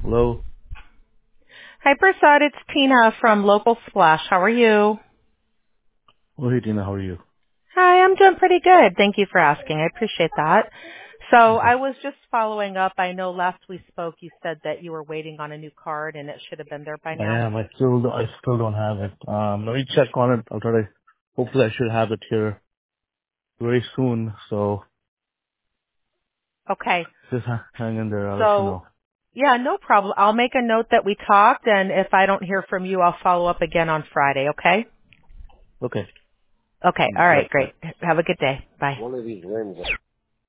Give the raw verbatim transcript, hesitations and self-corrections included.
Hello. Hi, Prasad. It's Tina from Local Splash. How are you? Oh, hey, Tina. How are you? Hi, I'm doing pretty good. Thank you for asking. I appreciate that. So Okay. I was just following up. I know last we spoke you said that you were waiting on a new card and it should have been there by I now. am. I still, I still don't have it. Um, let me check on it. I'll try to. Hopefully, I should have it here very soon. So Okay. just ha- hang in there. I'll let you So, know. yeah, no problem. I'll make a note that we talked, and if I don't hear from you, I'll follow up again on Friday, okay? Okay. Okay. All Bye. right. Bye. Great. Have a good day. Bye. One of these wins.